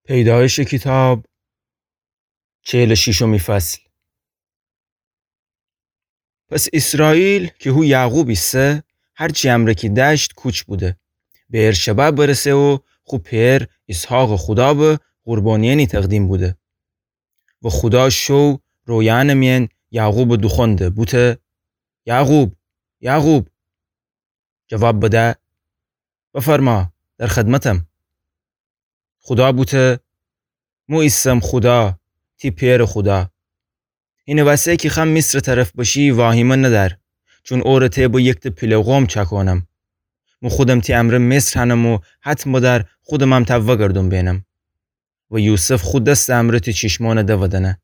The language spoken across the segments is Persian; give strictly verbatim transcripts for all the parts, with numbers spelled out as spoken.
پیدایش کتاب چهل و ششمی فصل. پس اسرائیل که هو یعقوب ایسه هرچی امرکی دشت کوچ بوده. به ارشبه برسه و خو پیر اسحاق خدا به قربانیانی تقدیم بوده. و خدا شو رویان مین یعقوب دخونده بوده. یعقوب یعقوب جواب بده بفرما در خدمتم. خدا بوده مو اسم خدا تی پیر خدا. این واسه که خم مصر طرف باشی واهیمه ندار چون اورته با یک پلوغم چکانم. مو خودم تی امر مصر هنم و حتم در خودم هم توه گردم بینم. و یوسف خود دست امر تی چشمان دودنه.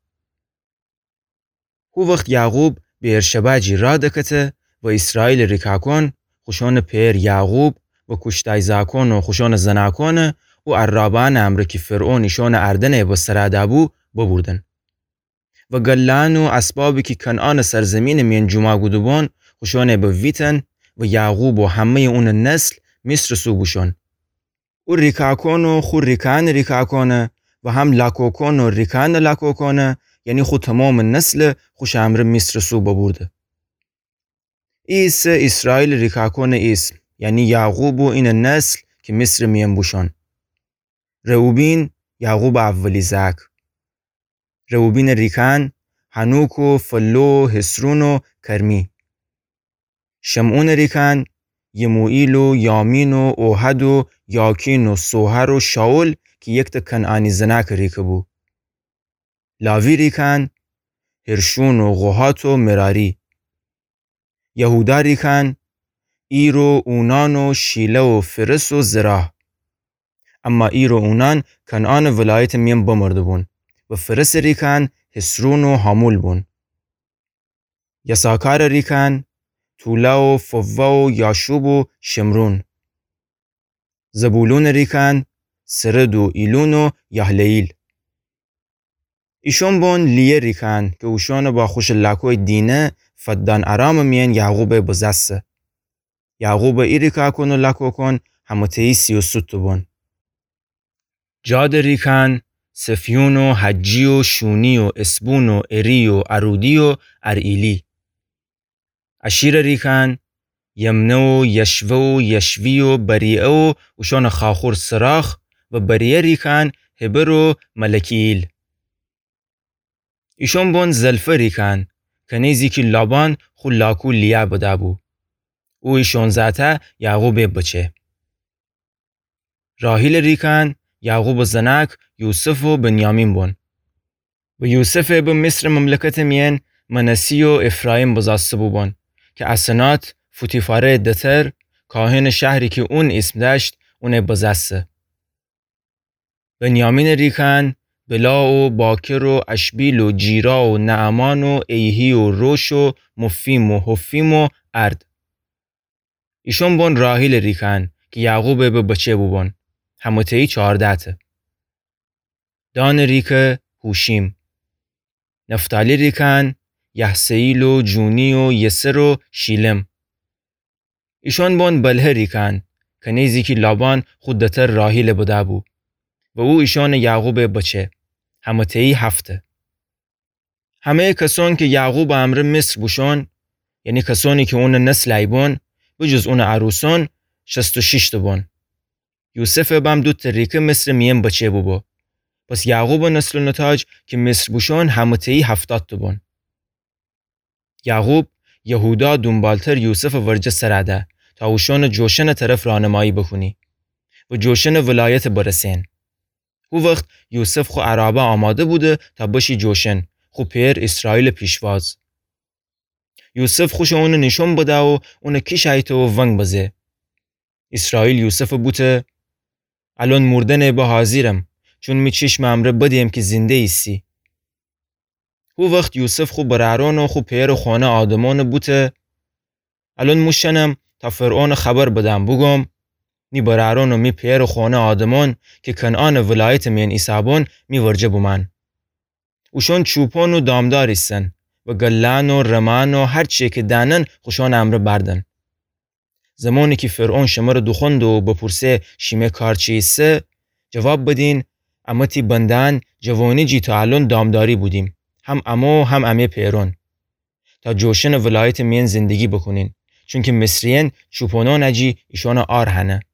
هو وقت یعقوب به ارشبه جی را دکته و اسرائیل ریکاکون خوشان پیر یعقوب و کشتای زاکون و خوشان زناکون و عرابان امر که فرعون ایشان اردنه و سرادابو ببردن. و گلان و اسبابی که کنعان سرزمین مین جمع گودبان خوشانه به ویتن و یعقوب و همه اون نسل مصر سوبوشان. و ریکاکون و خو ریکان ریکاکونه و هم لاکوکون و ریکان لاکوکونه یعنی خو تمام نسل خوش امر مصر سو ببرده. ایس اسرائیل ریکاکون ایس یعنی یعقوب و این نسل که مصر مین بوشان. روبین یعقوب اولی زاک. روبین ریکان هنوک و فلو حسرون و کرمی. شمعون ریکان یموئیل و یامین و اوهد و یاکین و سوهر و شاول که یک تا کنعانی زناک ریکه بو. لاوی ریکان هرشون و غهات و مراری. یهودا ریکان ایر و اونان و شیله و فرس و زراح. اما ایر و اونان کنعان ولایت میم بمرده بون و فرس ریکان حسرون و حامول بون. یساکار ریکان تولا و فوا و یاشوب و شمرون. زبولون ریکان سرد و ایلون و یحلیل. ایشون بون لیه ریکان که اوشان با خوش لاکوی دینه فدان ارام مین یعقوب بزسه. یعقوب ایریکا کن و لاکو کن هموتهی سی و ست بون. جاد ریکان سفیون و حجی و شونی و اسبون و اری و ارودی و ارئیلی. اشیر ریکان یمنه و یشوه و یشوی و بریعه و اوشان خاخور سراخ و بریعه ریکان هبر و ملکیل. ایشون بون زلفه ریکان کنیزی که لابان خو لاکو لیا بده بو. او ایشون ذاته یعقوب بچه. راحیل ریکان یعقوب زناک یوسف و بنیامین بون. و یوسف به مصر مملکت مین منسی و افرایم بزاسته بون که اسنات فوتیفاره دتر کاهن شهری که اون اسم داشت اون بزاسته. بنیامین ریکان بلا و باکر و اشبیل و جیرا و نعمان و ایهی و روش و مفیم و حفیم و ارد. ایشون بون راحیل ریکان که یعقوب به بچه بون. هموتهی چهارده ته. دان ریکه هوشیم. نفتالی ریکان یحسیل و جونی و یسر و شیلم. ایشون بون بله ریکان کنیزی که لابان خودتر راحیل بوده بو و او ایشون یعقوب بچه. هموتهی هفته. همه کسان که یعقوب امر مصر بوشون یعنی کسانی که اون نسل ایبون بجز اون عروسان شست و شش بون. یوسف بام دو تریکه مصر میم بچه بو با. پس یعقوب نسل نتاج که مصر بوشون هموتهی هفتاد بون. یعقوب یهودا دنبالتر یوسف ورجه سراده تا اوشون جوشن طرف رانمایی بکنی و جوشن ولایت برسین. او وقت یوسف خو عرابه آماده بوده تا باشی جوشن خو پیر اسرائیل پیشواز. یوسف خوش اون نشون بده و اون کی شایته و ونگ بزه. اسرائیل یوسف بوده الان مردن به حاضرم چون می چشم امره بدیم که زنده ایسی. او وقت یوسف خو براران و خو پیر خانه آدمان بوده الان موشنم تا فرعون خبر بدم بگم نی براران و می پیر خانه آدمان که کنعان ولایت مین ایسابون می ورجه بومن. اوشون چوپان و دامدار ایستن و گلان و رمان و هر چی که دانن خوشان امر بردن. زمانی که فرعون شما رو دخوند و بپرسه شیمه کار چیسته جواب بدین اما تی بندن جوانی جی تا الان دامداری بودیم. هم امو هم امه پیرون. تا جوشن ولایت مین زندگی بکنین. چون که مصریین چوپونو نجی ایشون آر هنه.